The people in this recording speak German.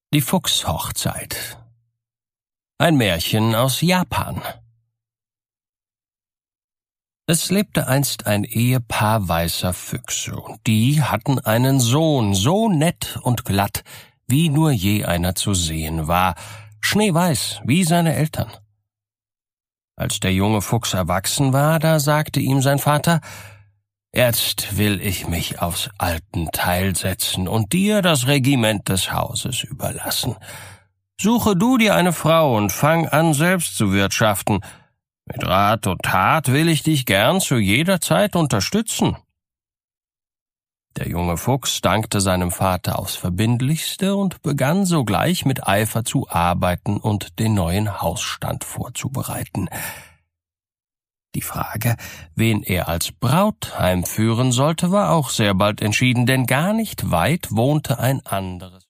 Die Fuchshochzeit. Ein Märchen aus Japan. Es lebte einst ein Ehepaar weißer Füchse, und die hatten einen Sohn, so nett und glatt, wie nur je einer zu sehen war, schneeweiß wie seine Eltern. Als der junge Fuchs erwachsen war, da sagte ihm sein Vater: »Jetzt will ich mich aufs Altenteil setzen und dir das Regiment des Hauses überlassen. Suche du dir eine Frau und fang an, selbst zu wirtschaften. Mit Rat und Tat will ich dich gern zu jeder Zeit unterstützen.« Der junge Fuchs dankte seinem Vater aufs Verbindlichste und begann sogleich mit Eifer zu arbeiten und den neuen Hausstand vorzubereiten. Die Frage, wen er als Braut heimführen sollte, war auch sehr bald entschieden, denn gar nicht weit wohnte ein anderes